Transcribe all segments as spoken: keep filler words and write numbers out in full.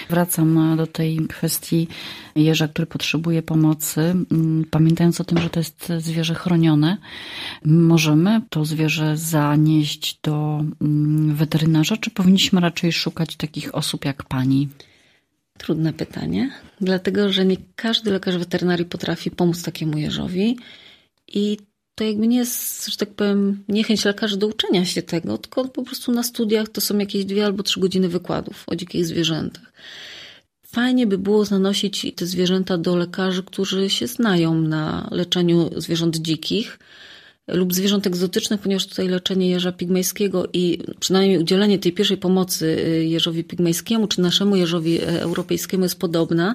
Wracam do tej kwestii jeża, który potrzebuje pomocy. Pamiętając o tym, że to jest zwierzę chronione, możemy to zwierzę zanieść do weterynarza, czy powinniśmy raczej szukać takich osób jak pani? Trudne pytanie, dlatego że nie każdy lekarz weterynarii potrafi pomóc takiemu jeżowi i to jakby nie jest, że tak powiem, niechęć lekarzy do uczenia się tego, tylko po prostu na studiach to są jakieś dwie albo trzy godziny wykładów o dzikich zwierzętach. Fajnie by było zanosić te zwierzęta do lekarzy, którzy się znają na leczeniu zwierząt dzikich lub zwierząt egzotycznych, ponieważ tutaj leczenie jeża pigmejskiego i przynajmniej udzielenie tej pierwszej pomocy jeżowi pigmejskiemu czy naszemu jeżowi europejskiemu jest podobna.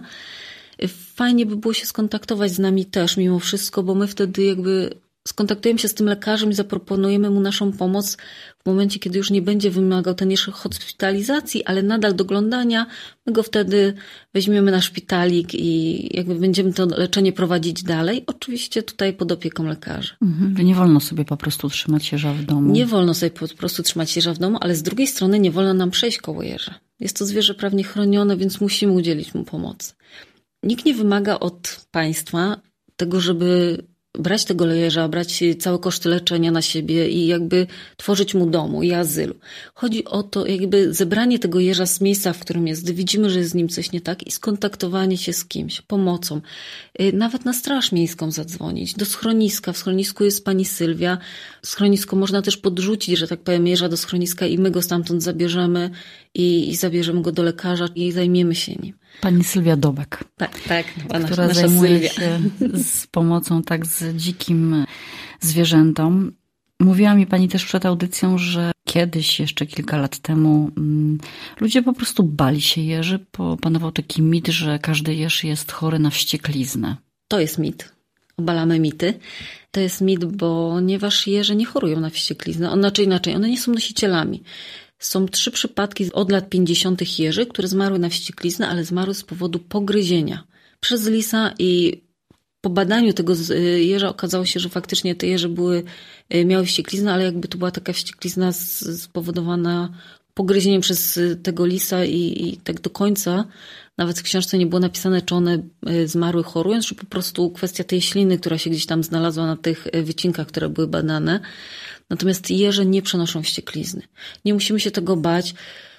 Fajnie by było się skontaktować z nami też mimo wszystko, bo my wtedy jakby skontaktujemy się z tym lekarzem i zaproponujemy mu naszą pomoc w momencie, kiedy już nie będzie wymagał ten jeszcze hospitalizacji, ale nadal doglądania. My go wtedy weźmiemy na szpitalik i jakby będziemy to leczenie prowadzić dalej. Oczywiście tutaj pod opieką lekarzy. Mhm. Nie wolno sobie po prostu trzymać jeża w domu. Nie wolno sobie po prostu trzymać jeża w domu, ale z drugiej strony nie wolno nam przejść koło jeża. Jest to zwierzę prawnie chronione, więc musimy udzielić mu pomocy. Nikt nie wymaga od państwa tego, żeby brać tego jeża, brać całe koszty leczenia na siebie i jakby tworzyć mu domu i azylu. Chodzi o to jakby zebranie tego jeża z miejsca, w którym jest, gdy widzimy, że jest z nim coś nie tak i skontaktowanie się z kimś, pomocą. Nawet na straż miejską zadzwonić, do schroniska. W schronisku jest pani Sylwia. Schronisko można też podrzucić, że tak powiem, jeża do schroniska i my go stamtąd zabierzemy i, i zabierzemy go do lekarza i zajmiemy się nim. Pani Sylwia Dobek, tak, tak, która nasza zajmuje Sylwia. się z pomocą tak z dzikim zwierzętom. Mówiła mi pani też przed audycją, że kiedyś, jeszcze kilka lat temu, ludzie po prostu bali się jeży. Panował taki mit, że każdy jeż jest chory na wściekliznę. To jest mit. Obalamy mity. To jest mit, ponieważ jeże nie chorują na wściekliznę. On, znaczy inaczej, one nie są nosicielami. Są trzy przypadki od lat pięćdziesiątych jeży, które zmarły na wściekliznę, ale zmarły z powodu pogryzienia przez lisa i po badaniu tego jeża okazało się, że faktycznie te jeże były, miały wściekliznę, ale jakby to była taka wścieklizna spowodowana pogryzieniem przez tego lisa i, i tak do końca nawet w książce nie było napisane, czy one zmarły chorując, czy po prostu kwestia tej śliny, która się gdzieś tam znalazła na tych wycinkach, które były badane. Natomiast jeże nie przenoszą wścieklizny. Nie musimy się tego bać.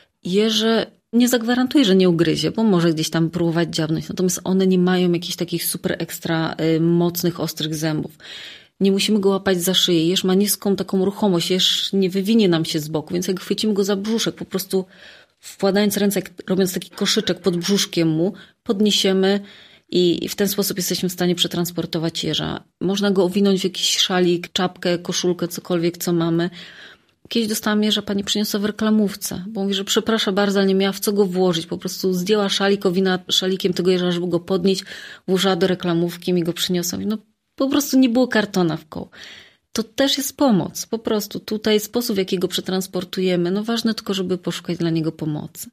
Jeże nie zagwarantuje, że nie ugryzie, bo może gdzieś tam próbować dziabnąć. Natomiast one nie mają jakichś takich super ekstra mocnych, ostrych zębów. Nie musimy go łapać za szyję. Jeż ma niską taką ruchomość. Jeż nie wywinie nam się z boku, więc jak chwycimy go za brzuszek, po prostu wkładając ręce, robiąc taki koszyczek pod brzuszkiem mu, podniesiemy i w ten sposób jesteśmy w stanie przetransportować jeża. Można go owinąć w jakiś szalik, czapkę, koszulkę, cokolwiek, co mamy. Kiedyś dostałam jeża, pani przyniosła w reklamówce, bo mówi, że przepraszam bardzo, ale nie miała w co go włożyć. Po prostu zdjęła szalik, owina szalikiem tego jeża, żeby go podnieść, włożyła do reklamówki, mi go przyniosła. No po prostu nie było kartona w koło. To też jest pomoc. Po prostu tutaj sposób, w jaki go przetransportujemy, no ważne tylko, żeby poszukać dla niego pomocy.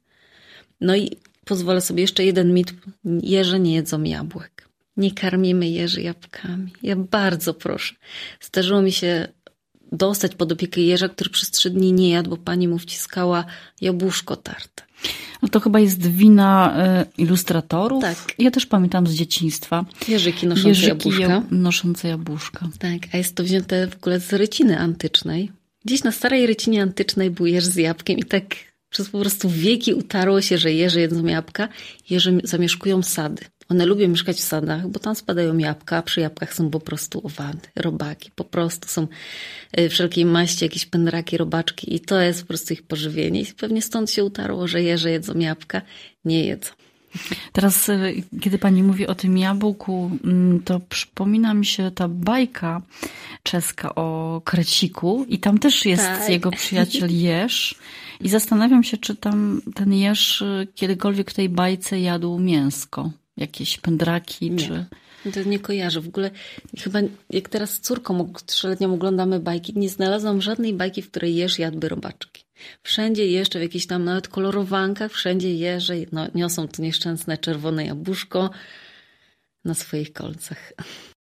No i pozwolę sobie jeszcze jeden mit. Jeże nie jedzą jabłek. Nie karmimy jeży jabłkami. Ja bardzo proszę. Zdarzyło mi się dostać pod opiekę jeża, który przez trzy dni nie jadł, bo pani mu wciskała jabłuszko tarte. No to chyba jest wina ilustratorów. Tak. Ja też pamiętam z dzieciństwa. Jeżyki noszące Jeżyki jabłuszka. noszące jabłuszka. Tak, a jest to wzięte w ogóle z ryciny antycznej. Gdzieś na starej rycinie antycznej był jeż z jabłkiem i tak przez po prostu wieki utarło się, że jeże jedzą jabłka. Jeże zamieszkują sady. One lubią mieszkać w sadach, bo tam spadają jabłka, a przy jabłkach są po prostu owady, robaki. Po prostu są wszelkiej maści, jakieś pędraki, robaczki i to jest po prostu ich pożywienie. I pewnie stąd się utarło, że jeże jedzą jabłka, nie jedzą. Teraz, kiedy pani mówi o tym jabłku, to przypomina mi się ta bajka czeska o Kreciku i tam też jest tak. jego przyjaciel jeż. I zastanawiam się, czy tam ten jeż kiedykolwiek w tej bajce jadł mięsko. Jakieś pędraki, nie. czy... To nie kojarzę. W ogóle chyba jak teraz z córką trzyletnią oglądamy bajki, nie znalazłam żadnej bajki, w której jeż jadłby robaczki. Wszędzie jeszcze w jakichś tam nawet kolorowankach, wszędzie jeże no, niosą to nieszczęsne czerwone jabłuszko na swoich kolcach.